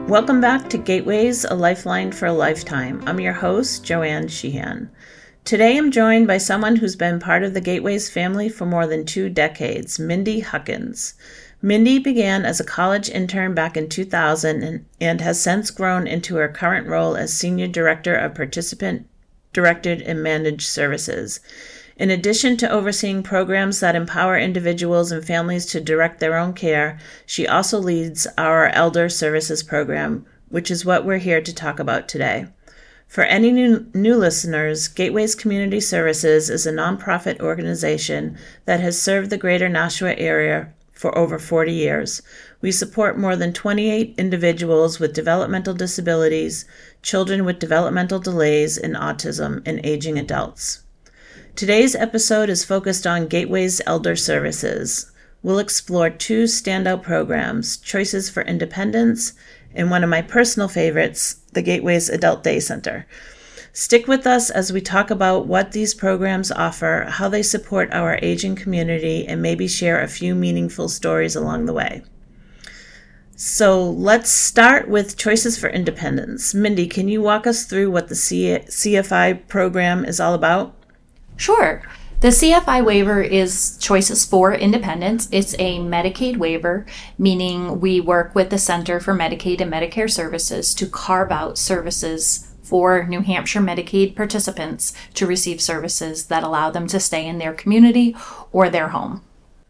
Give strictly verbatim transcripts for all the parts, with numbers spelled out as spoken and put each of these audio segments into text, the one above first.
Welcome back to Gateways, a Lifeline for a Lifetime. I'm your host, Joanne Sheehan. Today I'm joined by someone who's been part of the Gateways family for more than two decades, Mindy Huckins. Mindy began as a college intern back in two thousand and, and has since grown into her current role as Senior Director of Participant-Directed and Managed Services. In addition to overseeing programs that empower individuals and families to direct their own care, she also leads our Elder Services program, which is what we're here to talk about today. For any new, new listeners, Gateways Community Services is a nonprofit organization that has served the greater Nashua area for over forty years. We support more than twenty-eight individuals with developmental disabilities, children with developmental delays, and autism, and aging adults. Today's episode is focused on Gateways Elder Services. We'll explore two standout programs, Choices for Independence, and one of my personal favorites, the Gateways Adult Day Center. Stick with us as we talk about what these programs offer, how they support our aging community, and maybe share a few meaningful stories along the way. So let's start with Choices for Independence. Mindy, can you walk us through what the C- CFI program is all about? Sure. The C F I waiver is Choices for Independence. It's a Medicaid waiver, meaning we work with the Center for Medicaid and Medicare Services to carve out services for New Hampshire Medicaid participants to receive services that allow them to stay in their community or their home.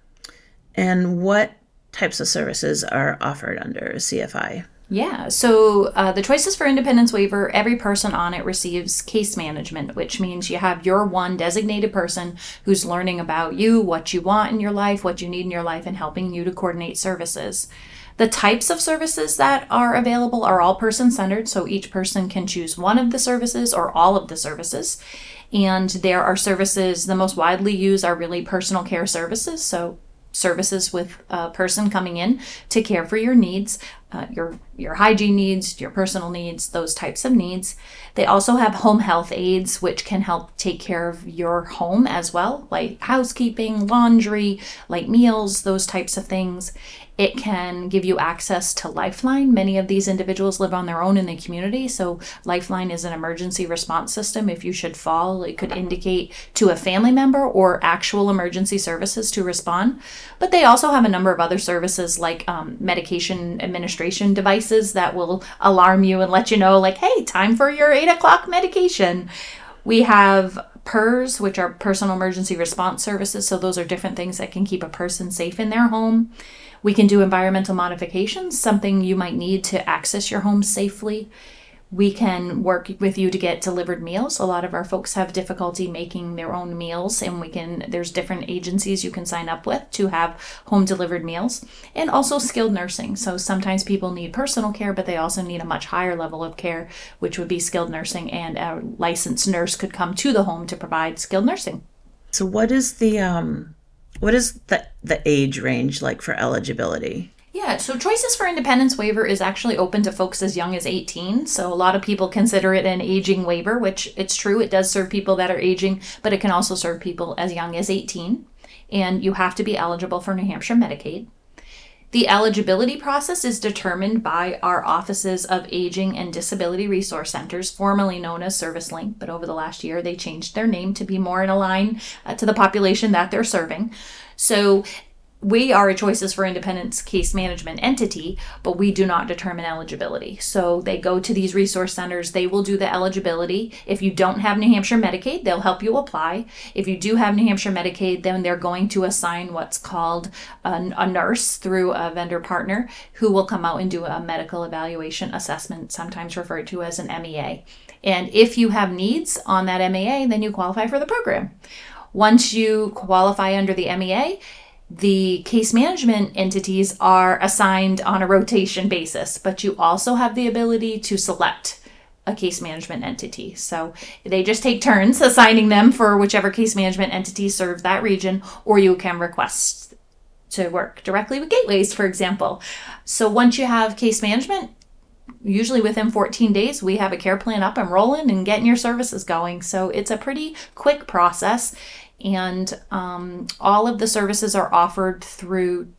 And what types of services are offered under C F I? Yeah, so uh, the Choices for Independence waiver, every person on it receives case management, which means you have your one designated person who's learning about you, what you want in your life, what you need in your life, and helping you to coordinate services. The types of services that are available are all person-centered, so each person can choose one of the services or all of the services. And there are services, the most widely used are really personal care services, so services with a person coming in to care for your needs, uh, your your hygiene needs, your personal needs, those types of needs. They also have home health aides, which can help take care of your home as well, like housekeeping, laundry, like meals, those types of things. It can give you access to Lifeline. Many of these individuals live on their own in the community, so Lifeline is an emergency response system. If you should fall, it could indicate to a family member or actual emergency services to respond. But they also have a number of other services like um, medication administration devices that will alarm you and let you know, like, hey, time for your eight o'clock medication. We have P E R S, which are personal emergency response services, so those are different things that can keep a person safe in their home. We can do environmental modifications, something you might need to access your home safely. We can work with you to get delivered meals. A lot of our folks have difficulty making their own meals, and we can. There's different agencies you can sign up with to have home delivered meals, and also skilled nursing. So sometimes people need personal care, but they also need a much higher level of care, which would be skilled nursing, and a licensed nurse could come to the home to provide skilled nursing. So what is the um what is the the age range like for eligibility? Yeah, so Choices for Independence waiver is actually open to folks as young as eighteen. So a lot of people consider it an aging waiver, which it's true. It does serve people that are aging, but it can also serve people as young as eighteen. And you have to be eligible for New Hampshire Medicaid. The eligibility process is determined by our Offices of Aging and Disability Resource Centers, formerly known as ServiceLink, but over the last year they changed their name to be more in line uh, to the population that they're serving. So we are a Choices for Independence case management entity, but we do not determine eligibility. So they go to these resource centers, they will do the eligibility. If you don't have New Hampshire Medicaid, they'll help you apply. If you do have New Hampshire Medicaid, then they're going to assign what's called a, a nurse through a vendor partner who will come out and do a medical evaluation assessment, sometimes referred to as an M E A. And if you have needs on that M E A, then you qualify for the program. Once you qualify under the M E A, the case management entities are assigned on a rotation basis, but you also have the ability to select a case management entity. So they just take turns assigning them for whichever case management entity serves that region, or you can request to work directly with Gateways, for example. So once you have case management, usually within fourteen days, we have a care plan up and rolling and getting your services going. So it's a pretty quick process. And um, all of the services are offered through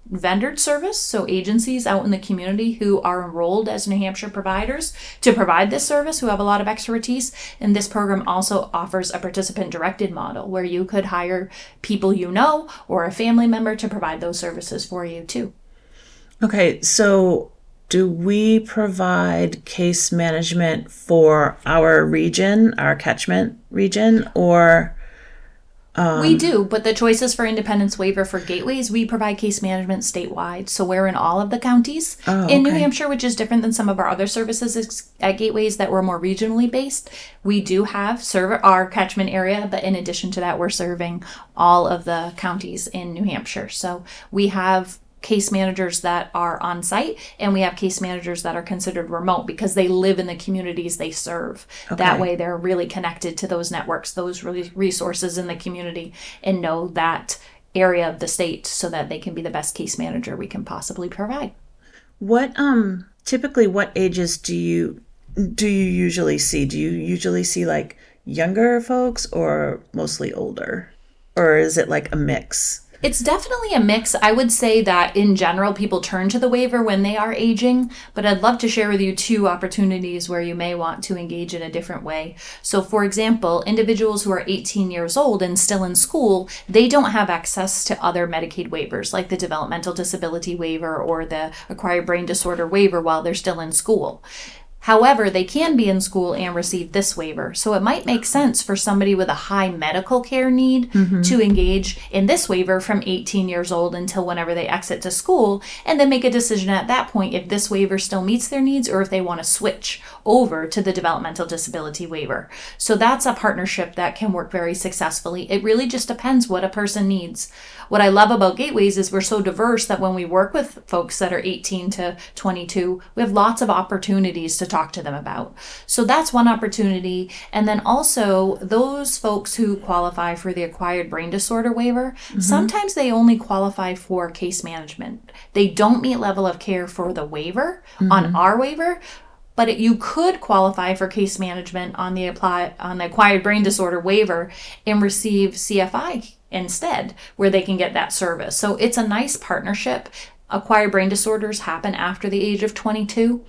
vendor service, so agencies out in the community who are enrolled as New Hampshire providers to provide this service, who have a lot of expertise. And this program also offers a participant-directed model where you could hire people you know or a family member to provide those services for you too. Okay, so do we provide case management for our region, our catchment region, or... Um, we do, but the Choices for Independence waiver for Gateways, we provide case management statewide. So we're in all of the counties oh, in okay. New Hampshire, which is different than some of our other services at Gateways that were more regionally based. We do have serve our catchment area, but in addition to that, we're serving all of the counties in New Hampshire. So we have case managers that are on site, and we have case managers that are considered remote because they live in the communities they serve. Okay. That way they're really connected to those networks, those resources in the community, and know that area of the state so that they can be the best case manager we can possibly provide. What um typically what ages do you do you usually see? Do you usually see like younger folks or mostly older? Or is it like a mix? It's definitely a mix. I would say that in general, people turn to the waiver when they are aging, but I'd love to share with you two opportunities where you may want to engage in a different way. So for example, individuals who are eighteen years old and still in school, they don't have access to other Medicaid waivers like the developmental disability waiver or the acquired brain disorder waiver while they're still in school. However, they can be in school and receive this waiver. So it might make sense for somebody with a high medical care need mm-hmm. to engage in this waiver from eighteen years old until whenever they exit to school, and then make a decision at that point if this waiver still meets their needs or if they want to switch over to the developmental disability waiver. So that's a partnership that can work very successfully. It really just depends what a person needs. What I love about Gateways is we're so diverse that when we work with folks that are eighteen to twenty-two, we have lots of opportunities to talk to them about. So that's one opportunity. And then also those folks who qualify for the acquired brain disorder waiver, mm-hmm. sometimes they only qualify for case management. They don't meet level of care for the waiver mm-hmm. on our waiver, but it, you could qualify for case management on the apply on the acquired brain disorder waiver and receive C F I instead, where they can get that service. So it's a nice partnership. Acquired brain disorders happen after the age of twenty-two.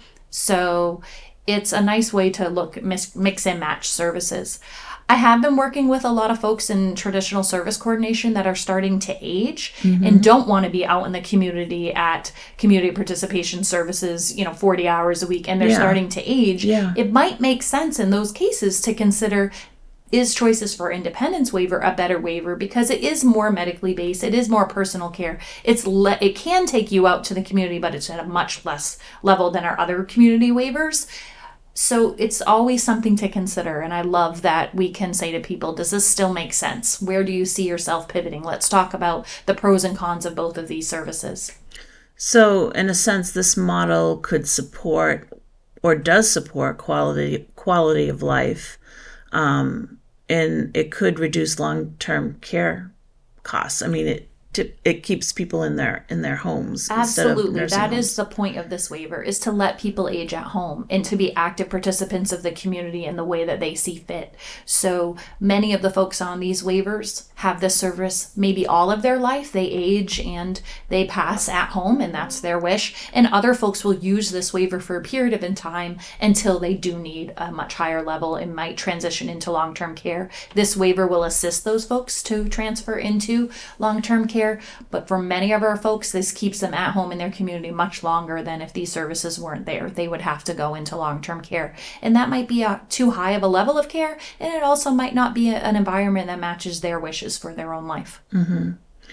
So it's a nice way to look, mix, mix and match services. I have been working with a lot of folks in traditional service coordination that are starting to age mm-hmm. and don't want to be out in the community at community participation services, you know, forty hours a week, and they're yeah. starting to age. Yeah. It might make sense in those cases to consider, is Choices for Independence waiver a better waiver because it is more medically based, it is more personal care. It's le- it can take you out to the community, but it's at a much less level than our other community waivers. So it's always something to consider, and I love that we can say to people, does this still make sense? Where do you see yourself pivoting? Let's talk about the pros and cons of both of these services. So in a sense, this model could support or does support quality quality of life. Um, and it could reduce long-term care costs. I mean, it it keeps people in their in their homes. Absolutely. That homes. Is the point of this waiver, is to let people age at home and to be active participants of the community in the way that they see fit. So many of the folks on these waivers have this service maybe all of their life. They age and they pass at home, and that's their wish. And other folks will use this waiver for a period of time until they do need a much higher level and might transition into long-term care. This waiver will assist those folks to transfer into long-term care. But for many of our folks, this keeps them at home in their community much longer than if these services weren't there. They would have to go into long-term care. And that might be a, too high of a level of care, and it also might not be a, an environment that matches their wishes for their own life. Mm-hmm.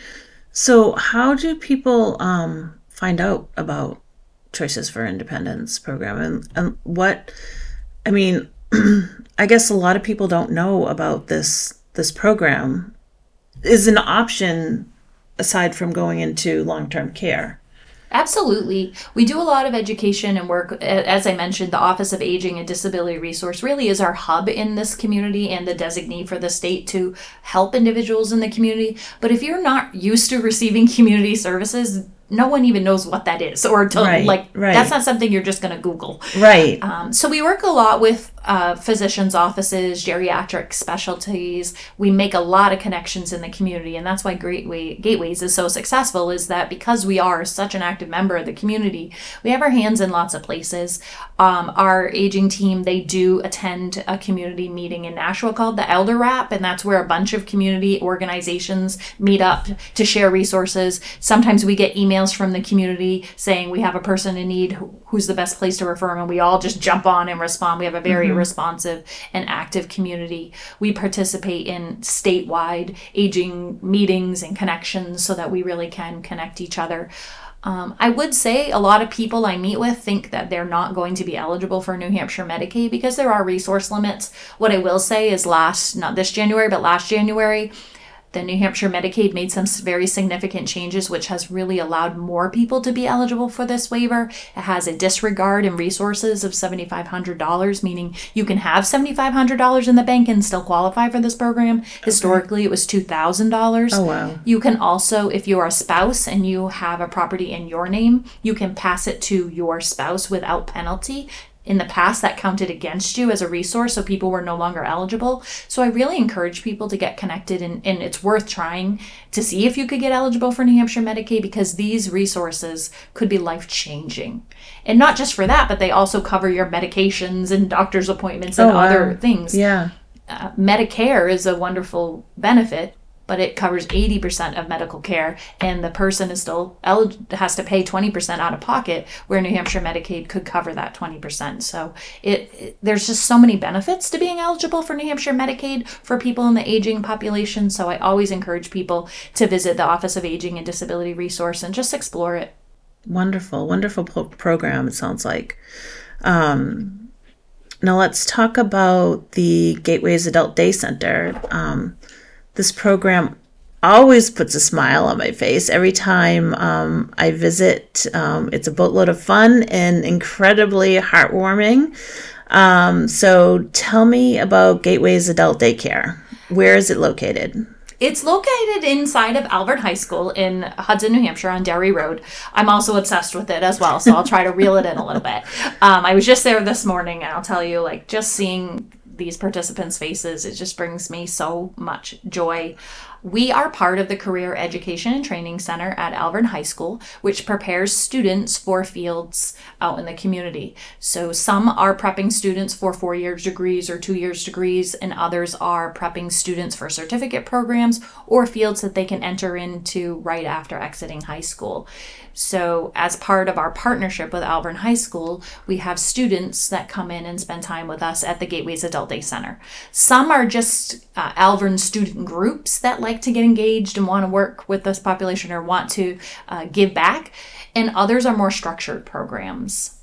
So how do people um, find out about Choices for Independence program? And, and what, I mean, I guess a lot of people don't know about this, this program is an option aside from going into long-term care. Absolutely. We do a lot of education and work. As I mentioned, the Office of Aging and Disability Resource really is our hub in this community and the designee for the state to help individuals in the community. But if you're not used to receiving community services, no one even knows what that is, or to, right, like right. that's not something you're just going to Google. Right. Um, so we work a lot with uh, physicians' offices, geriatric specialties. We make a lot of connections in the community, and that's why Gateway, Gateways is so successful, is that because we are such an active member of the community, we have our hands in lots of places. Um, our aging team, they do attend a community meeting in Nashua called the Elder Wrap, and that's where a bunch of community organizations meet up to share resources. Sometimes we get emails from the community saying we have a person in need, who's the best place to refer them, and we all just jump on and respond. We have a very mm-hmm. responsive and active community. We participate in statewide aging meetings and connections so that we really can connect each other. Um, I would say a lot of people I meet with think that they're not going to be eligible for New Hampshire Medicaid because there are resource limits. What I will say is last, not this January, but last January, the New Hampshire Medicaid made some very significant changes, which has really allowed more people to be eligible for this waiver. It has a disregard in resources of seven thousand five hundred dollars, meaning you can have seven thousand five hundred dollars in the bank and still qualify for this program. Okay. Historically, it was two thousand dollars. Oh, wow. You can also, if you're a spouse and you have a property in your name, you can pass it to your spouse without penalty. In the past, that counted against you as a resource, so people were no longer eligible. So I really encourage people to get connected, and, and it's worth trying to see if you could get eligible for New Hampshire Medicaid, because these resources could be life-changing. And not just for that, but they also cover your medications and doctor's appointments and oh, wow. other things. Yeah. Uh, Medicare is a wonderful benefit, but it covers eighty percent of medical care, and the person is still elig- has to pay twenty percent out of pocket, where New Hampshire Medicaid could cover that twenty percent. So it, it there's just so many benefits to being eligible for New Hampshire Medicaid for people in the aging population. So I always encourage people to visit the Office of Aging and Disability Resource and just explore it. Wonderful, wonderful pro- program, it sounds like. Um, now let's talk about the Gateways Adult Day Center. Um, This program always puts a smile on my face every time um, I visit. Um, it's a boatload of fun and incredibly heartwarming. Um, so tell me about Gateways Adult Daycare. Where is it located? It's located inside of Alvern High School in Hudson, New Hampshire on Derry Road. I'm also obsessed with it as well, so I'll try to reel it in a little bit. Um, I was just there this morning, and I'll tell you, like, just seeing these participants' faces, it just brings me so much joy. We are part of the Career Education and Training Center at Alvern High School, which prepares students for fields out in the community. So some are prepping students for four years degrees or two years degrees, and others are prepping students for certificate programs or fields that they can enter into right after exiting high school. So as part of our partnership with Alvern High School, we have students that come in and spend time with us at the Gateways Adult Day Center. Some are just uh, Alvern student groups that like to get engaged and want to work with this population or want to uh, give back, and others are more structured programs.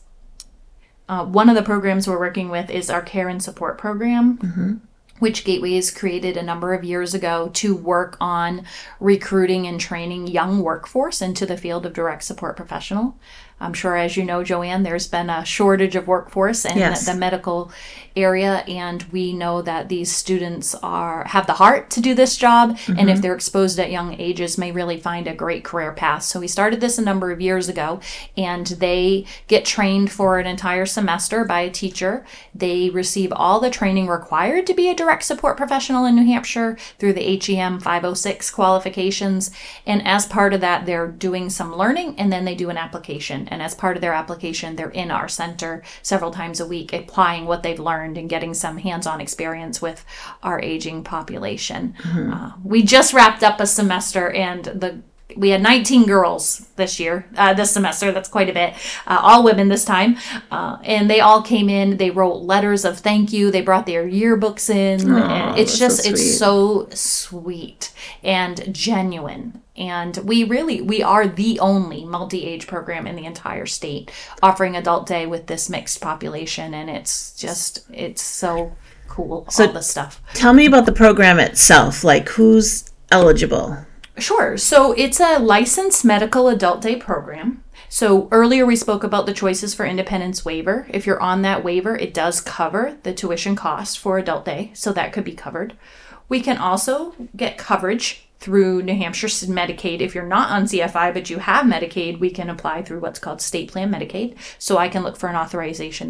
Uh, one of the programs we're working with is our Care and Support Program, mm-hmm. which Gateways created a number of years ago to work on recruiting and training young workforce into the field of direct support professional. I'm sure, as you know, Joanne, there's been a shortage of workforce in yes. the medical area, and we know that these students are have the heart to do this job, mm-hmm. and if they're exposed at young ages, may really find a great career path. So we started this a number of years ago, and they get trained for an entire semester by a teacher. They receive all the training required to be a direct support professional in New Hampshire through the H E M five oh six qualifications, and as part of that, they're doing some learning, and then they do an application. And as part of their application, they're in our center several times a week, applying what they've learned and getting some hands-on experience with our aging population. Mm-hmm. Uh, we just wrapped up a semester, and the we had nineteen girls this year, uh, this semester. That's quite a bit. Uh, all women this time. Uh, and they all came in. They wrote letters of thank you. They brought their yearbooks in. Aww, and it's just, so it's so sweet and genuine. And we really, we are the only multi-age program in the entire state offering adult day with this mixed population. And it's just, it's so cool, so all this stuff. Tell me about the program itself. Like, who's eligible? Sure. So it's a licensed medical adult day program. So earlier we spoke about the Choices for Independence waiver. If you're on that waiver, it does cover the tuition cost for adult day. So that could be covered. We can also get coverage through New Hampshire Medicaid. If you're not on C F I, but you have Medicaid, we can apply through what's called State Plan Medicaid. So I can look for an authorization there.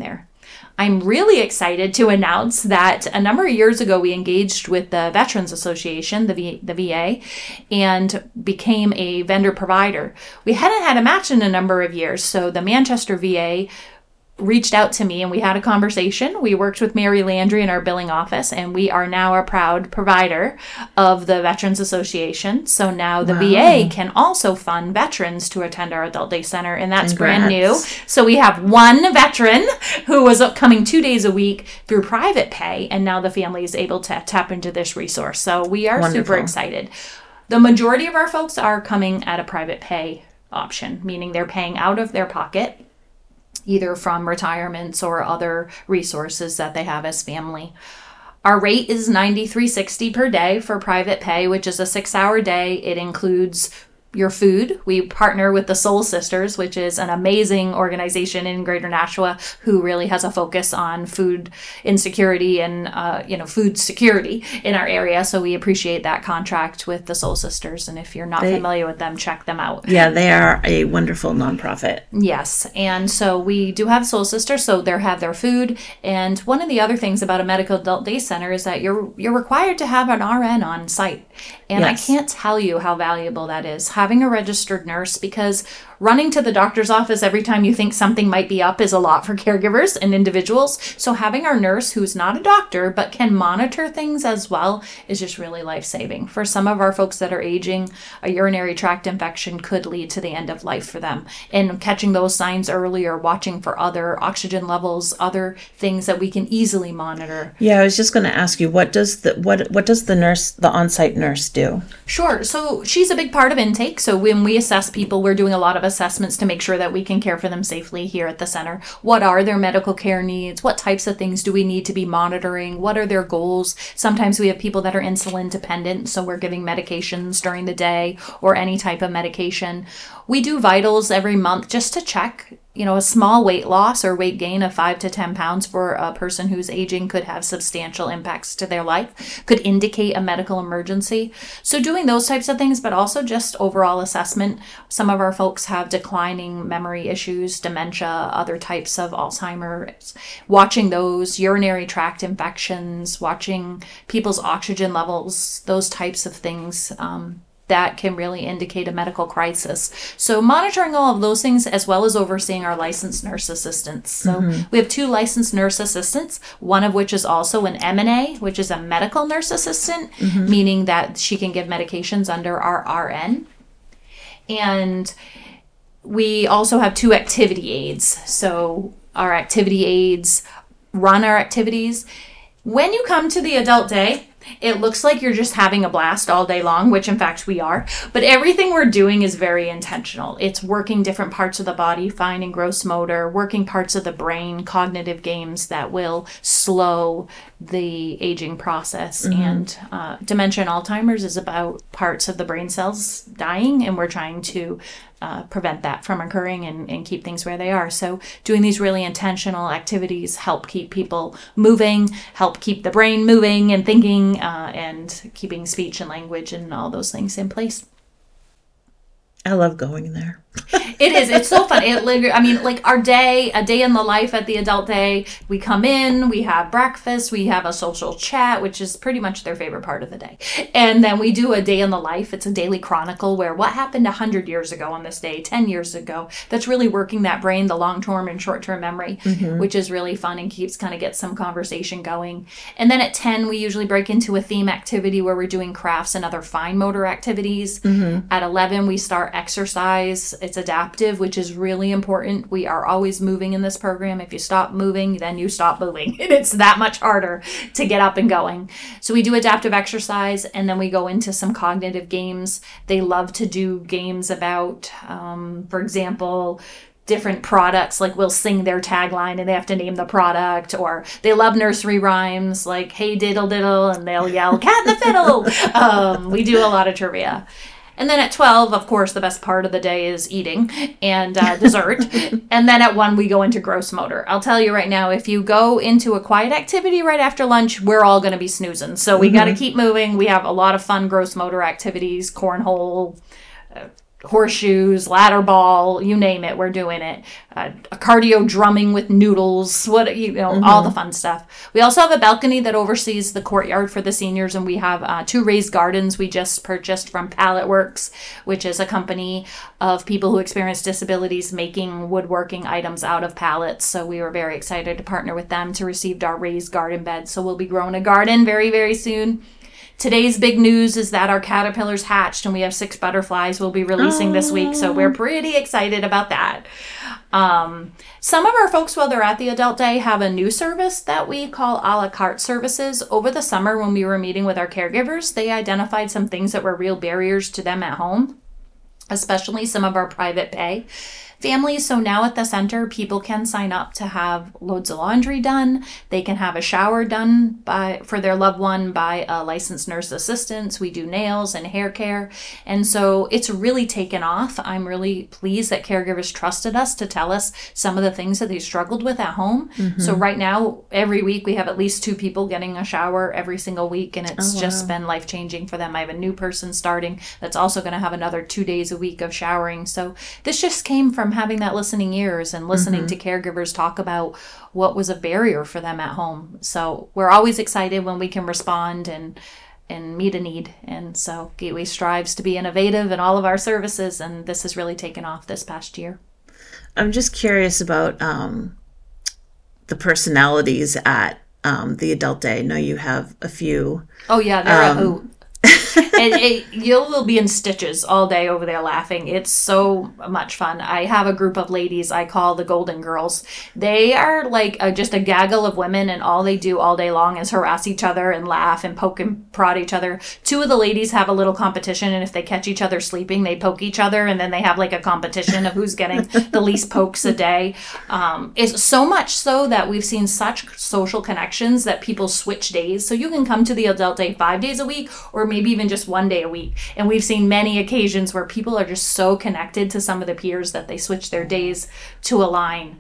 I'm really excited to announce that a number of years ago, we engaged with the Veterans Association, the, v- the V A, and became a vendor provider. We hadn't had a match in a number of years, so the Manchester V A reached out to me and we had a conversation. We worked with Mary Landry in our billing office, and we are now a proud provider of the Veterans Association. So now the wow. V A can also fund veterans to attend our adult day center, and that's Congrats. brand new. So we have one veteran who was coming two days a week through private pay, and now the family is able to tap into this resource. So we are Wonderful. super excited. The majority of our folks are coming at a private pay option, meaning they're paying out of their pocket, either from retirements or other resources that they have as family. Our rate is ninety-three sixty per day for private pay, which is a six-hour day. It includes your food. We partner with the Soul Sisters, which is an amazing organization in Greater Nashua who really has a focus on food insecurity and uh, you know food security in our area. So we appreciate that contract with the Soul Sisters. And if you're not they, familiar with them, check them out. Yeah, they are a wonderful nonprofit. Yes, and so we do have Soul Sisters, so they have their food. And one of the other things about a medical adult day center is that you're you're required to have an R N on site. And yes. I can't tell you how valuable that is, having a registered nurse, because running to the doctor's office every time you think something might be up is a lot for caregivers and individuals. So having our nurse, who's not a doctor but can monitor things as well, is just really life-saving. For some of our folks that are aging, a urinary tract infection could lead to the end of life for them. And catching those signs early, or watching for other oxygen levels, other things that we can easily monitor. Yeah, I was just going to ask you, what does the what what does the nurse, the on-site nurse, do? Sure. So she's a big part of intake. So when we assess people, we're doing a lot of assessments to make sure that we can care for them safely here at the center. What are their medical care needs? What types of things do we need to be monitoring? What are their goals? Sometimes we have people that are insulin dependent, so we're giving medications during the day or any type of medication. We do vitals every month just to check. You know, a small weight loss or weight gain of five to ten pounds for a person who's aging could have substantial impacts to their life, could indicate a medical emergency. So doing those types of things, but also just overall assessment. Some of our folks have declining memory issues, dementia, other types of Alzheimer's. Watching those, urinary tract infections, watching people's oxygen levels, those types of things. Um, that can really indicate a medical crisis. So monitoring all of those things, as well as overseeing our licensed nurse assistants. So mm-hmm. we have two licensed nurse assistants, one of which is also an M N A, which is a medical nurse assistant, mm-hmm. meaning that she can give medications under our R N. And we also have two activity aides. So our activity aides run our activities. When you come to the adult day, it looks like you're just having a blast all day long, which in fact we are. But everything we're doing is very intentional. It's working different parts of the body, fine and gross motor, working parts of the brain, cognitive games that will slow the aging process. Mm-hmm. And uh, dementia and Alzheimer's is about parts of the brain cells dying, and we're trying to Uh, prevent that from occurring and, and keep things where they are. So doing these really intentional activities help keep people moving, help keep the brain moving and thinking, uh, and keeping speech and language and all those things in place. I love going there. It is. It's so fun. It, I mean, like our day, a day in the life at the adult day, we come in, we have breakfast, we have a social chat, which is pretty much their favorite part of the day. And then we do a day in the life. It's a daily chronicle where what happened one hundred years ago on this day, ten years ago. That's really working that brain, the long-term and short-term memory, mm-hmm. which is really fun and keeps kind of gets some conversation going. And then at ten, we usually break into a theme activity where we're doing crafts and other fine motor activities. Mm-hmm. At eleven, we start exercise. It's adaptive, which is really important. We are always moving in this program. If you stop moving, then you stop moving. And it's that much harder to get up and going. So we do adaptive exercise, and then we go into some cognitive games. They love to do games about, um, for example, different products. Like we'll sing their tagline and they have to name the product, or they love nursery rhymes like hey diddle diddle, and they'll yell cat in the fiddle. Um, we do a lot of trivia. And then at twelve, of course, the best part of the day is eating and uh, dessert. And then at one, we go into gross motor. I'll tell you right now, if you go into a quiet activity right after lunch, we're all going to be snoozing. So we mm-hmm. got to keep moving. We have a lot of fun gross motor activities, cornhole, uh, horseshoes, ladder ball, you name it, we're doing it. Uh, a cardio drumming with noodles, what you know, mm-hmm. all the fun stuff. We also have a balcony that oversees the courtyard for the seniors, and we have uh, two raised gardens we just purchased from Pallet Works, which is a company of people who experience disabilities making woodworking items out of pallets. So we were very excited to partner with them to receive our raised garden bed. So we'll be growing a garden very, very soon. Today's big news is that our caterpillars hatched and we have six butterflies we'll be releasing oh. this week. So we're pretty excited about that. Um, some of our folks, while they're at the Adult Day, have a new service that we call a la carte services. Over the summer, when we were meeting with our caregivers, they identified some things that were real barriers to them at home, especially some of our private pay families. So now at the center, people can sign up to have loads of laundry done. They can have a shower done by for their loved one by a licensed nurse assistant. We do nails and hair care. And so it's really taken off. I'm really pleased that caregivers trusted us to tell us some of the things that they struggled with at home. Mm-hmm. So right now, every week we have at least two people getting a shower every single week. And it's oh, wow. just been life-changing for them. I have a new person starting that's also going to have another two days a week of showering. So this just came from having that listening ears and listening mm-hmm. to caregivers talk about what was a barrier for them at home. So we're always excited when we can respond and and meet a need. And so Gateway strives to be innovative in all of our services, and this has really taken off this past year. I'm just curious about um, the personalities at um, the Adult Day. I know you have a few. Oh yeah, they're um, a hoot. and it, you'll be in stitches all day over there laughing. It's so much fun. I have a group of ladies I call the Golden Girls. They are like a, just a gaggle of women, and all they do all day long is harass each other and laugh and poke and prod each other. Two of the ladies have a little competition, and if they catch each other sleeping, they poke each other, and then they have like a competition of who's getting the least pokes a day. Um, it's so much so that we've seen such social connections that people switch days. So you can come to the Adult Day five days a week, or maybe even just one day a week. And we've seen many occasions where people are just so connected to some of the peers that they switch their days to align.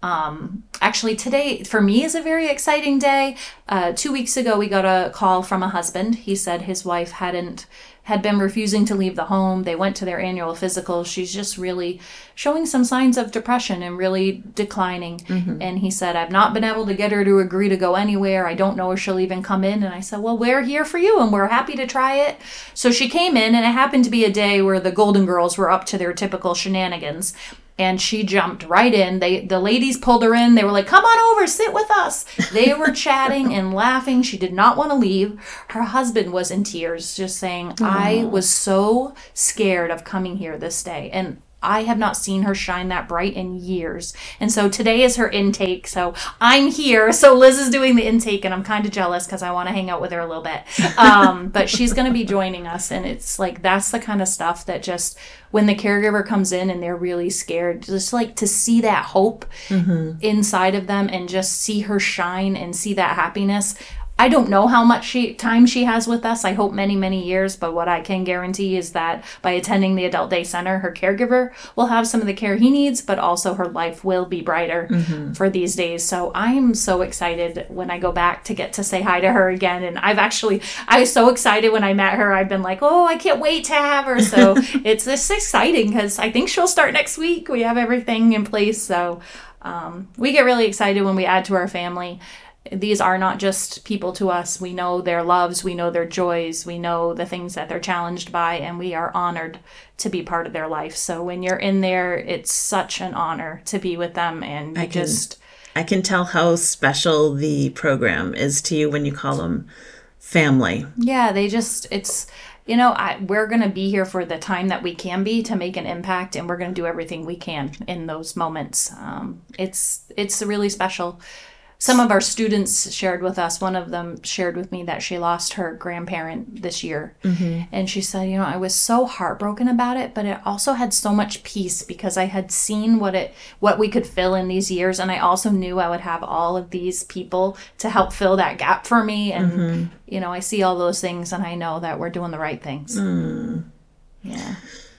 Um, actually, today for me is a very exciting day. Uh, two weeks ago, we got a call from a husband. He said his wife hadn't had been refusing to leave the home. They went to their annual physical. She's just really showing some signs of depression and really declining. Mm-hmm. And he said, I've not been able to get her to agree to go anywhere. I don't know if she'll even come in. And I said, well, we're here for you and we're happy to try it. So she came in, and it happened to be a day where the Golden Girls were up to their typical shenanigans. And she jumped right in. They, the ladies pulled her in. They were like, come on over, sit with us. They were chatting and laughing. She did not want to leave. Her husband was in tears, just saying, Aww. I was so scared of coming here this day. And I have not seen her shine that bright in years. And so today is her intake. So I'm here. So Liz is doing the intake, and I'm kind of jealous because I want to hang out with her a little bit. Um, but she's going to be joining us. And it's like, that's the kind of stuff that just, when the caregiver comes in and they're really scared, just like to see that hope mm-hmm. inside of them and just see her shine and see that happiness. I don't know how much she, time she has with us. I hope many, many years. But what I can guarantee is that by attending the Adult Day Center, her caregiver will have some of the care he needs, but also her life will be brighter mm-hmm. for these days. So I'm so excited when I go back to get to say hi to her again. And I've actually, I was so excited when I met her. I've been like, oh, I can't wait to have her. So it's just exciting because I think she'll start next week. We have everything in place. So um, we get really excited when we add to our family. These are not just people to us. We know their loves, we know their joys, we know the things that they're challenged by, and we are honored to be part of their life. So when you're in there, it's such an honor to be with them, and you I can, just... I can tell how special the program is to you when you call them family. Yeah, they just, it's... You know, I, we're going to be here for the time that we can be to make an impact, and we're going to do everything we can in those moments. Um, it's it's really special. Some of our students shared with us, one of them shared with me that she lost her grandparent this year. Mm-hmm. And she said, you know, I was so heartbroken about it, but it also had so much peace because I had seen what it, what we could fill in these years. And I also knew I would have all of these people to help fill that gap for me. And, mm-hmm. you know, I see all those things and I know that we're doing the right things. Mm. Yeah.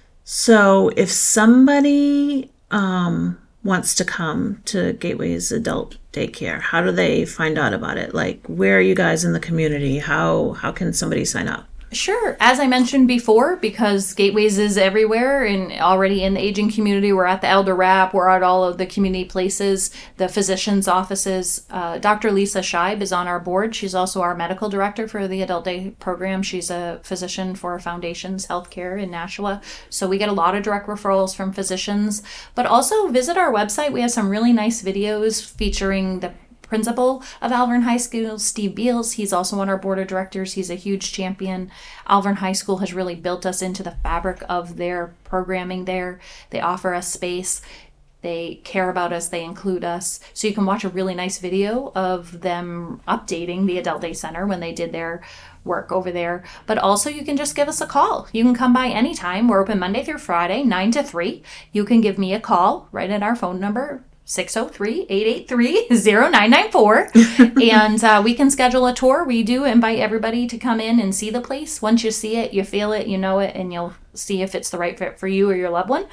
So if somebody um, wants to come to Gateway's adult daycare, how do they find out about it? Like, where are you guys in the community? How how can somebody sign up? Sure. As I mentioned before, because Gateways is everywhere and already in the aging community, we're at the Elder Wrap, we're at all of the community places, the physicians' offices. Uh, Doctor Lisa Scheib is on our board. She's also our medical director for the Adult Day program. She's a physician for Foundations Healthcare in Nashua. So we get a lot of direct referrals from physicians. But also visit our website. We have some really nice videos featuring the principal of Alvirne High School, Steve Beals. He's also on our board of directors. He's a huge champion. Alvirne High School has really built us into the fabric of their programming there. They offer us space. They care about us. They include us. So you can watch a really nice video of them updating the Adult Day Center when they did their work over there. But also you can just give us a call. You can come by anytime. We're open Monday through Friday, nine to three. You can give me a call right at our phone number, six oh three, eight eight three, oh nine nine four. And uh, we can schedule a tour. We do invite everybody to come in and see the place. Once you see it, you feel it, you know it, and you'll see if it's the right fit for you or your loved one.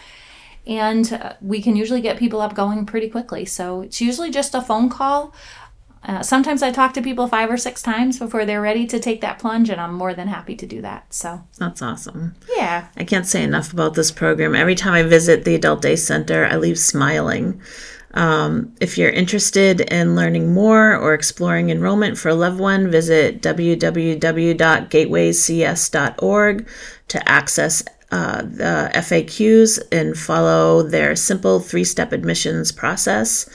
And uh, we can usually get people up going pretty quickly. So it's usually just a phone call. Uh, sometimes I talk to people five or six times before they're ready to take that plunge, and I'm more than happy to do that. So that's awesome. Yeah. I can't say enough about this program. Every time I visit the Adult Day Center, I leave smiling. Um, if you're interested in learning more or exploring enrollment for a loved one, visit w w w dot gateways c s dot org to access uh, the F A Qs and follow their simple three-step admissions process.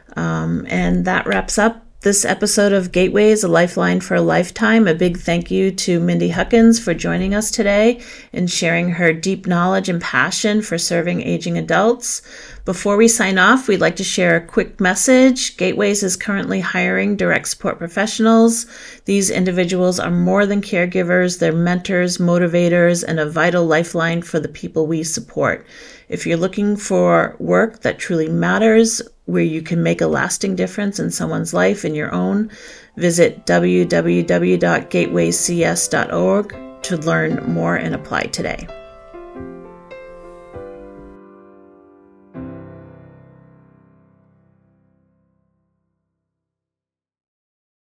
Um, and that wraps up this episode of Gateways, a Lifeline for a Lifetime. A big thank you to Mindy Huckins for joining us today and sharing her deep knowledge and passion for serving aging adults. Before we sign off, we'd like to share a quick message. Gateways is currently hiring direct support professionals. These individuals are more than caregivers. They're mentors, motivators, and a vital lifeline for the people we support. If you're looking for work that truly matters, where you can make a lasting difference in someone's life and your own, visit w w w dot gateways c s dot org to learn more and apply today.